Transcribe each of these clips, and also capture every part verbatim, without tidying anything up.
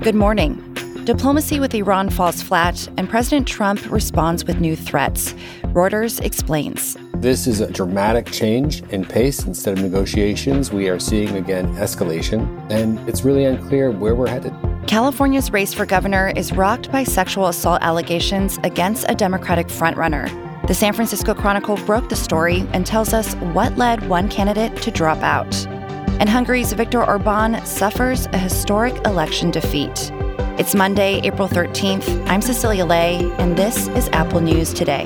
Good morning. Diplomacy with Iran falls flat, and President Trump responds with new threats. Reuters explains. This is a dramatic change in pace. Instead of negotiations, we are seeing, again, escalation, and it's really unclear where we're headed. California's race for governor is rocked by sexual assault allegations against a Democratic frontrunner. The San Francisco Chronicle broke the story and tells us what led one candidate to drop out. And Hungary's Viktor Orbán suffers a historic election defeat. It's Monday, April thirteenth. I'm Cecilia Lay, and this is Apple News Today.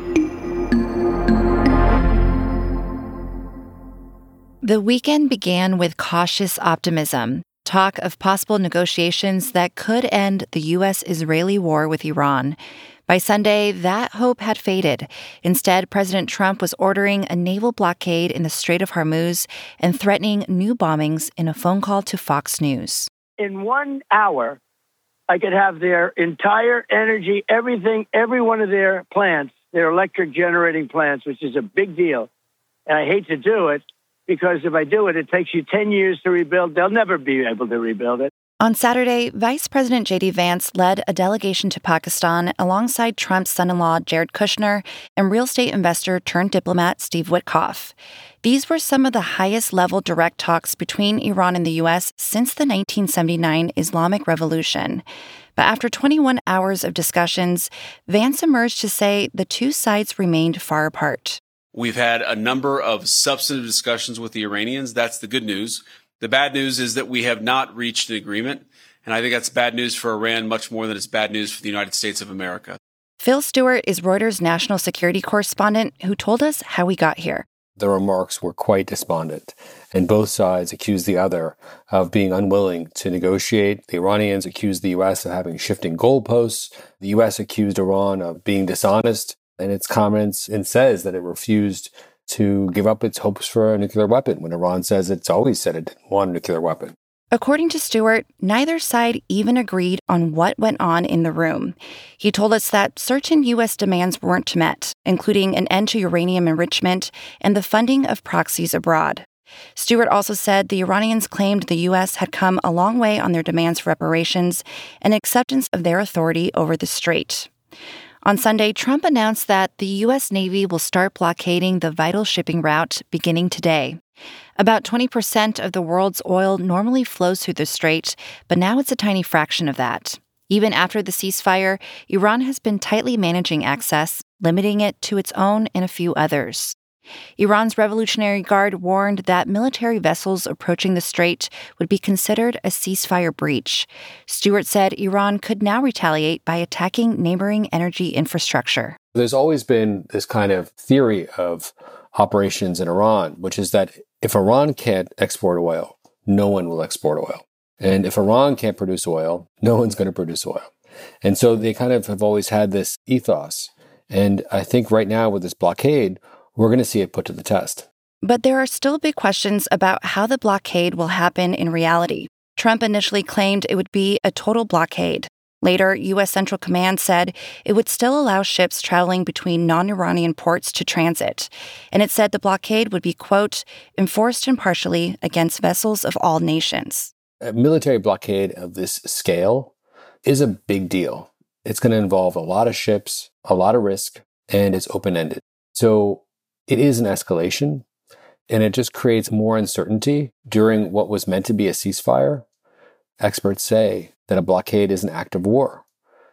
The weekend began with cautious optimism, talk of possible negotiations that could end the U S-Israeli war with Iran. By Sunday, that hope had faded. Instead, President Trump was ordering a naval blockade in the Strait of Hormuz and threatening new bombings in a phone call to Fox News. In one hour, I could have their entire energy, everything, every one of their plants, their electric generating plants, which is a big deal. And I hate to do it because if I do it, it takes you ten years to rebuild. They'll never be able to rebuild it. On Saturday, Vice President J D. Vance led a delegation to Pakistan alongside Trump's son-in-law Jared Kushner and real estate investor turned diplomat Steve Witkoff. These were some of the highest-level direct talks between Iran and the U S since the nineteen seventy-nine Islamic Revolution. But after twenty-one hours of discussions, Vance emerged to say the two sides remained far apart. We've had a number of substantive discussions with the Iranians. That's the good news. The bad news is that we have not reached an agreement, and I think that's bad news for Iran much more than it's bad news for the United States of America. Phil Stewart is Reuters' national security correspondent who told us how we got here. The remarks were quite despondent, and both sides accused the other of being unwilling to negotiate. The Iranians accused the U S of having shifting goalposts. The U S accused Iran of being dishonest in its comments and says that it refused to give up its hopes for a nuclear weapon when Iran says it's always said it didn't want a nuclear weapon. According to Stewart, neither side even agreed on what went on in the room. He told us that certain U S demands weren't met, including an end to uranium enrichment and the funding of proxies abroad. Stewart also said the Iranians claimed the U S had come a long way on their demands for reparations and acceptance of their authority over the strait. On Sunday, Trump announced that the U S Navy will start blockading the vital shipping route beginning today. About twenty percent of the world's oil normally flows through the strait, but now it's a tiny fraction of that. Even after the ceasefire, Iran has been tightly managing access, limiting it to its own and a few others. Iran's Revolutionary Guard warned that military vessels approaching the strait would be considered a ceasefire breach. Stewart said Iran could now retaliate by attacking neighboring energy infrastructure. There's always been this kind of theory of operations in Iran, which is that if Iran can't export oil, no one will export oil. And if Iran can't produce oil, no one's going to produce oil. And so they kind of have always had this ethos. And I think right now with this blockade, we're going to see it put to the test. But there are still big questions about how the blockade will happen in reality. Trump initially claimed it would be a total blockade. Later, U S Central Command said it would still allow ships traveling between non-Iranian ports to transit. And it said the blockade would be, quote, enforced impartially against vessels of all nations. A military blockade of this scale is a big deal. It's going to involve a lot of ships, a lot of risk, and it's open-ended. So it is an escalation, and it just creates more uncertainty during what was meant to be a ceasefire. Experts say that a blockade is an act of war.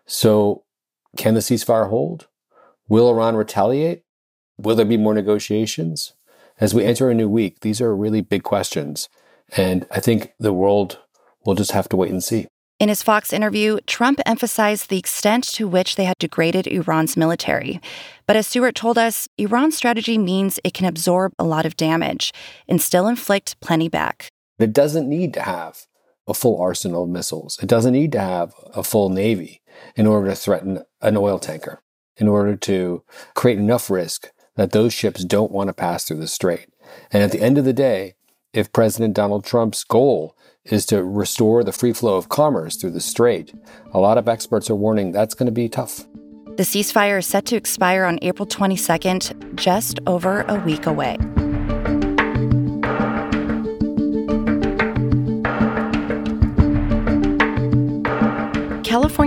So can the ceasefire hold? Will Iran retaliate? Will there be more negotiations? As we enter a new week, these are really big questions, and I think the world will just have to wait and see. In his Fox interview, Trump emphasized the extent to which they had degraded Iran's military. But as Stewart told us, Iran's strategy means it can absorb a lot of damage and still inflict plenty back. It doesn't need to have a full arsenal of missiles. It doesn't need to have a full navy in order to threaten an oil tanker, in order to create enough risk that those ships don't want to pass through the strait. And at the end of the day, if President Donald Trump's goal is to restore the free flow of commerce through the strait, a lot of experts are warning that's going to be tough. The ceasefire is set to expire on April twenty-second, just over a week away.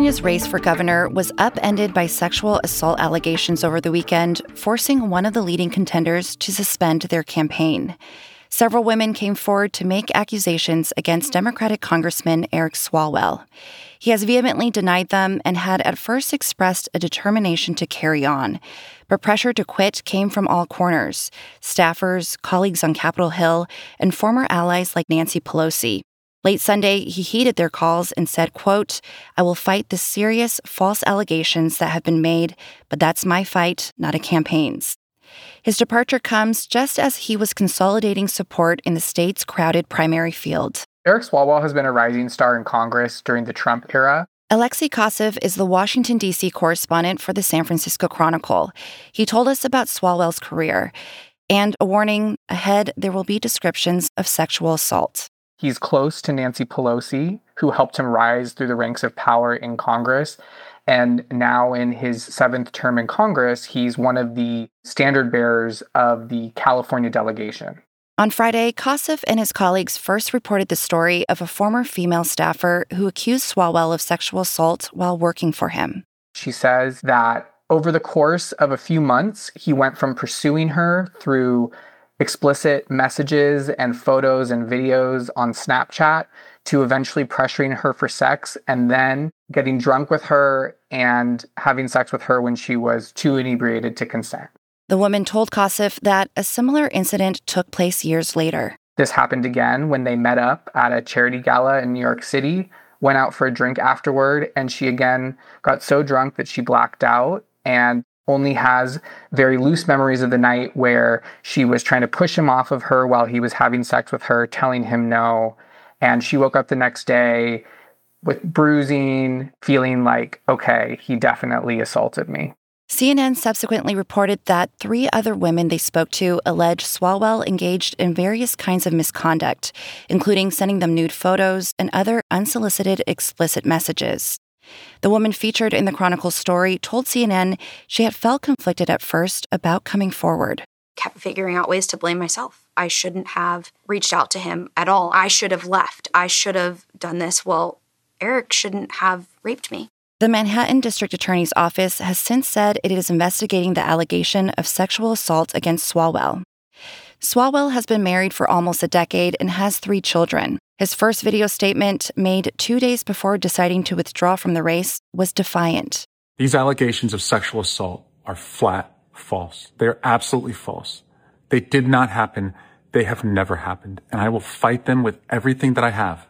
California's race for governor was upended by sexual assault allegations over the weekend, forcing one of the leading contenders to suspend their campaign. Several women came forward to make accusations against Democratic Congressman Eric Swalwell. He has vehemently denied them and had at first expressed a determination to carry on. But pressure to quit came from all corners: staffers, colleagues on Capitol Hill, and former allies like Nancy Pelosi. Late Sunday, he heeded their calls and said, quote, "I will fight the serious, false allegations that have been made, but that's my fight, not a campaign's." His departure comes just as he was consolidating support in the state's crowded primary field. Eric Swalwell has been a rising star in Congress during the Trump era. Alexei Koseff is the Washington, D C correspondent for the San Francisco Chronicle. He told us about Swalwell's career and a warning: ahead there will be descriptions of sexual assault. He's close to Nancy Pelosi, who helped him rise through the ranks of power in Congress. And now in his seventh term in Congress, he's one of the standard bearers of the California delegation. On Friday, Koseff and his colleagues first reported the story of a former female staffer who accused Swalwell of sexual assault while working for him. She says that over the course of a few months, he went from pursuing her through explicit messages and photos and videos on Snapchat to eventually pressuring her for sex and then getting drunk with her and having sex with her when she was too inebriated to consent. The woman told Koseff that a similar incident took place years later. This happened again when they met up at a charity gala in New York City, went out for a drink afterward, and she again got so drunk that she blacked out and only has very loose memories of the night where she was trying to push him off of her while he was having sex with her, telling him no. And she woke up the next day with bruising, feeling like, okay, he definitely assaulted me. C N N subsequently reported that three other women they spoke to alleged Swalwell engaged in various kinds of misconduct, including sending them nude photos and other unsolicited explicit messages. The woman featured in the Chronicle's story told C N N she had felt conflicted at first about coming forward. Kept figuring out ways to blame myself. I shouldn't have reached out to him at all. I should have left. I should have done this. Well, Eric shouldn't have raped me. The Manhattan District Attorney's Office has since said it is investigating the allegation of sexual assault against Swalwell. Swalwell has been married for almost a decade and has three children. His first video statement, made two days before deciding to withdraw from the race, was defiant. These allegations of sexual assault are flat false. They are absolutely false. They did not happen. They have never happened. And I will fight them with everything that I have.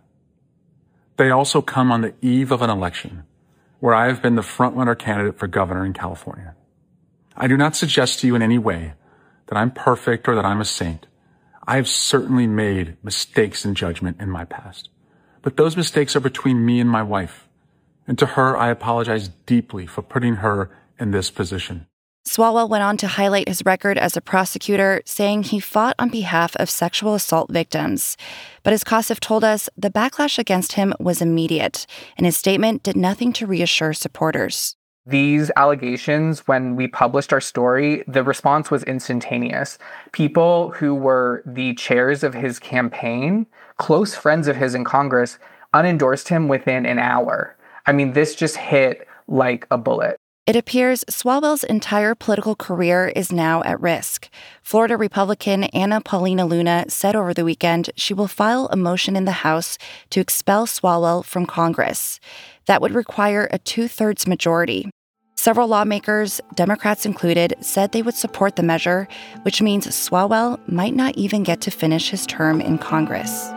They also come on the eve of an election where I have been the front-runner candidate for governor in California. I do not suggest to you in any way that I'm perfect or that I'm a saint. I have certainly made mistakes in judgment in my past. But those mistakes are between me and my wife. And to her, I apologize deeply for putting her in this position. Swalwell went on to highlight his record as a prosecutor, saying he fought on behalf of sexual assault victims. But as Koseff told us, the backlash against him was immediate, and his statement did nothing to reassure supporters. These allegations, when we published our story, the response was instantaneous. People who were the chairs of his campaign, close friends of his in Congress, unendorsed him within an hour. I mean, this just hit like a bullet. It appears Swalwell's entire political career is now at risk. Florida Republican Anna Paulina Luna said over the weekend she will file a motion in the House to expel Swalwell from Congress. That would require a two-thirds majority. Several lawmakers, Democrats included, said they would support the measure, which means Swalwell might not even get to finish his term in Congress.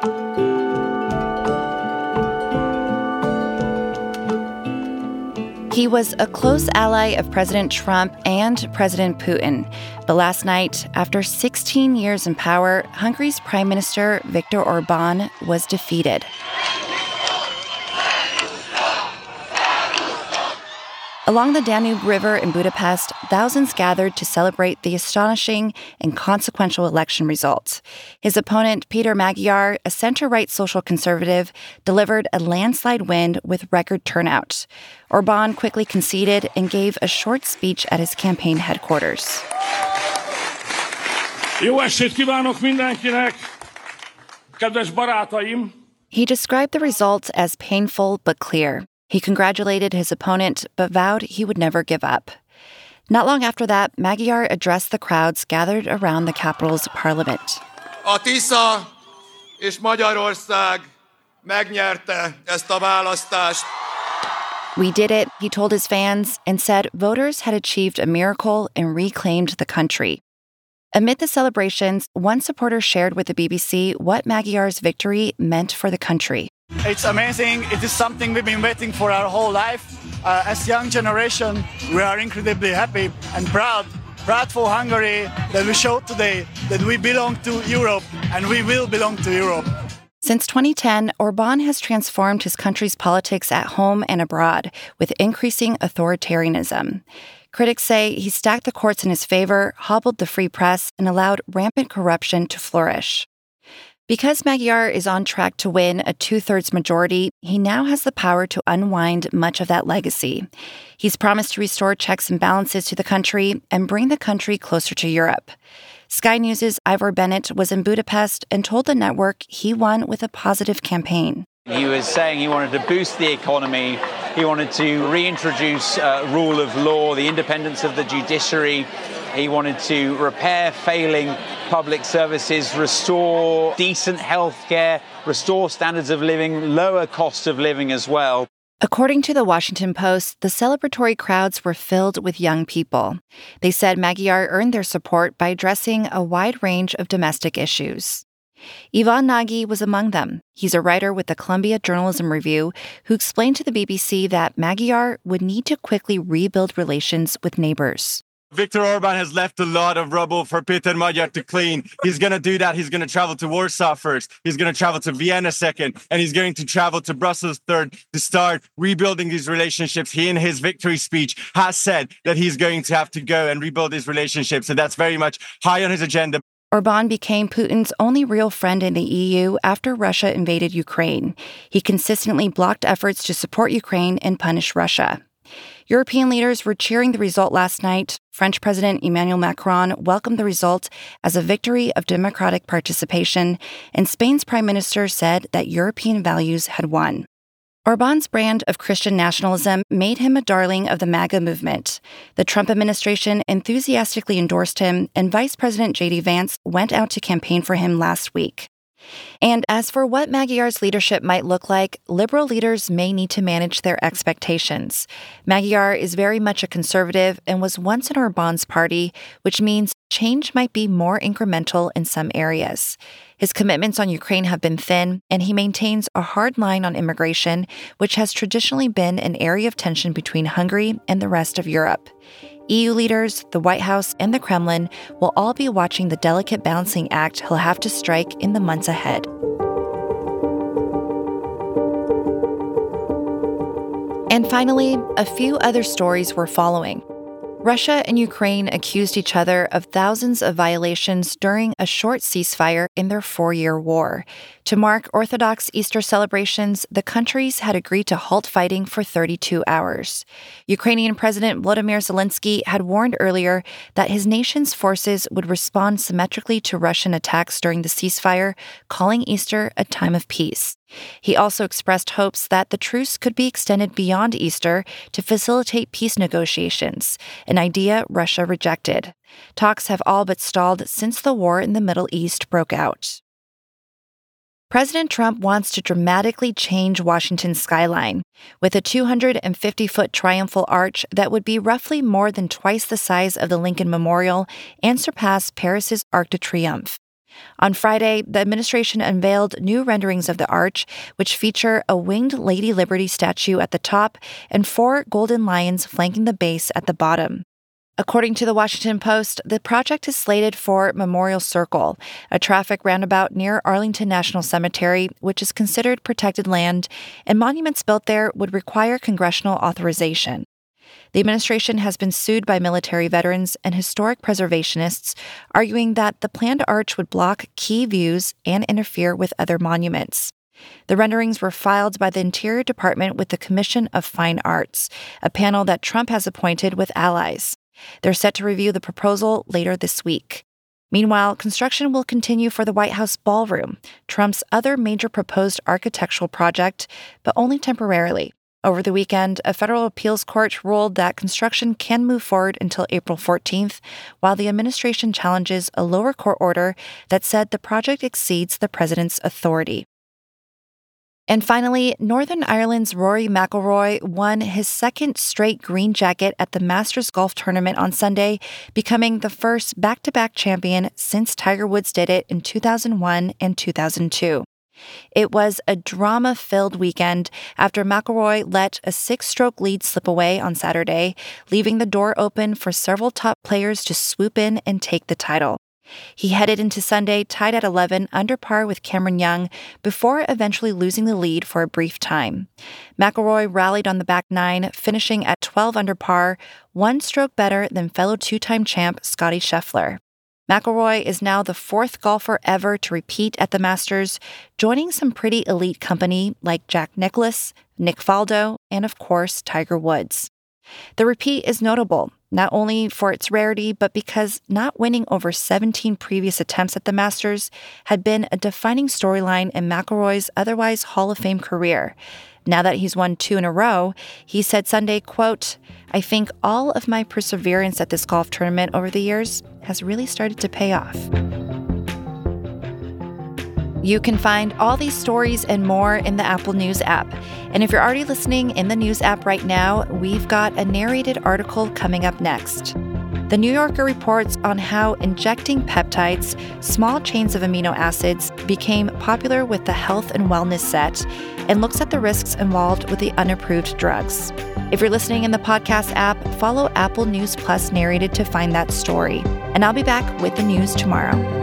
He was a close ally of President Trump and President Putin. But last night, after sixteen years in power, Hungary's Prime Minister Viktor Orban was defeated. Along the Danube River in Budapest, thousands gathered to celebrate the astonishing and consequential election results. His opponent, Peter Magyar, a center-right social conservative, delivered a landslide win with record turnout. Orban quickly conceded and gave a short speech at his campaign headquarters. Jó estét kívánok mindenkinek, kedves barátaim! He described the results as painful but clear. He congratulated his opponent, but vowed he would never give up. Not long after that, Magyar addressed the crowds gathered around the capital's parliament. A Tisza és Magyarország megnyerte ezt a választást. We did it, he told his fans, and said voters had achieved a miracle and reclaimed the country. Amid the celebrations, one supporter shared with the B B C what Magyar's victory meant for the country. It's amazing. It is something we've been waiting for our whole life. Uh, as young generation, we are incredibly happy and proud, proud for Hungary that we showed today that we belong to Europe and we will belong to Europe. Since twenty ten, Orbán has transformed his country's politics at home and abroad with increasing authoritarianism. Critics say he stacked the courts in his favor, hobbled the free press, and allowed rampant corruption to flourish. Because Magyar is on track to win a two-thirds majority, he now has the power to unwind much of that legacy. He's promised to restore checks and balances to the country and bring the country closer to Europe. Sky News' Ivor Bennett was in Budapest and told the network he won with a positive campaign. He was saying he wanted to boost the economy. He wanted to reintroduce uh, rule of law, the independence of the judiciary. He wanted to repair failing public services, restore decent health care, restore standards of living, lower cost of living as well. According to the Washington Post, the celebratory crowds were filled with young people. They said Magyar earned their support by addressing a wide range of domestic issues. Ivan Nagy was among them. He's a writer with the Columbia Journalism Review who explained to the B B C that Magyar would need to quickly rebuild relations with neighbors. Viktor Orbán has left a lot of rubble for Peter Magyar to clean. He's going to do that. He's going to travel to Warsaw first. He's going to travel to Vienna second. And he's going to travel to Brussels third to start rebuilding these relationships. He, in his victory speech, has said that he's going to have to go and rebuild these relationships. So that's very much high on his agenda. Orbán became Putin's only real friend in the E U after Russia invaded Ukraine. He consistently blocked efforts to support Ukraine and punish Russia. European leaders were cheering the result last night. French President Emmanuel Macron welcomed the result as a victory of democratic participation, and Spain's prime minister said that European values had won. Orbán's brand of Christian nationalism made him a darling of the MAGA movement. The Trump administration enthusiastically endorsed him, and Vice President J D Vance went out to campaign for him last week. And as for what Magyar's leadership might look like, liberal leaders may need to manage their expectations. Magyar is very much a conservative and was once in Orbán's party, which means change might be more incremental in some areas. His commitments on Ukraine have been thin, and he maintains a hard line on immigration, which has traditionally been an area of tension between Hungary and the rest of Europe. E U leaders, the White House, and the Kremlin will all be watching the delicate balancing act he'll have to strike in the months ahead. And finally, a few other stories we're following. Russia and Ukraine accused each other of thousands of violations during a short ceasefire in their four-year war. To mark Orthodox Easter celebrations, the countries had agreed to halt fighting for thirty-two hours. Ukrainian President Volodymyr Zelensky had warned earlier that his nation's forces would respond symmetrically to Russian attacks during the ceasefire, calling Easter a time of peace. He also expressed hopes that the truce could be extended beyond Easter to facilitate peace negotiations, an idea Russia rejected. Talks have all but stalled since the war in the Middle East broke out. President Trump wants to dramatically change Washington's skyline with a two hundred fifty foot triumphal arch that would be roughly more than twice the size of the Lincoln Memorial and surpass Paris's Arc de Triomphe. On Friday, the administration unveiled new renderings of the arch, which feature a winged Lady Liberty statue at the top and four golden lions flanking the base at the bottom. According to the Washington Post, the project is slated for Memorial Circle, a traffic roundabout near Arlington National Cemetery, which is considered protected land, and monuments built there would require congressional authorization. The administration has been sued by military veterans and historic preservationists, arguing that the planned arch would block key views and interfere with other monuments. The renderings were filed by the Interior Department with the Commission of Fine Arts, a panel that Trump has appointed with allies. They're set to review the proposal later this week. Meanwhile, construction will continue for the White House Ballroom, Trump's other major proposed architectural project, but only temporarily. Over the weekend, a federal appeals court ruled that construction can move forward until April fourteenth, while the administration challenges a lower court order that said the project exceeds the president's authority. And finally, Northern Ireland's Rory McIlroy won his second straight green jacket at the Masters Golf Tournament on Sunday, becoming the first back-to-back champion since Tiger Woods did it in two thousand one and two thousand two. It was a drama-filled weekend after McIlroy let a six-stroke lead slip away on Saturday, leaving the door open for several top players to swoop in and take the title. He headed into Sunday tied at eleven under par with Cameron Young before eventually losing the lead for a brief time. McIlroy rallied on the back nine, finishing at twelve under par, one stroke better than fellow two-time champ Scottie Scheffler. McIlroy is now the fourth golfer ever to repeat at the Masters, joining some pretty elite company like Jack Nicklaus, Nick Faldo, and of course, Tiger Woods. The repeat is notable, not only for its rarity, but because not winning over seventeen previous attempts at the Masters had been a defining storyline in McIlroy's otherwise Hall of Fame career. Now that he's won two in a row, he said Sunday, quote, "I think all of my perseverance at this golf tournament over the years has really started to pay off." You can find all these stories and more in the Apple News app. And if you're already listening in the News app right now, we've got a narrated article coming up next. The New Yorker reports on how injecting peptides, small chains of amino acids, became popular with the health and wellness set, and looks at the risks involved with the unapproved drugs. If you're listening in the podcast app, follow Apple News Plus Narrated to find that story. And I'll be back with the news tomorrow.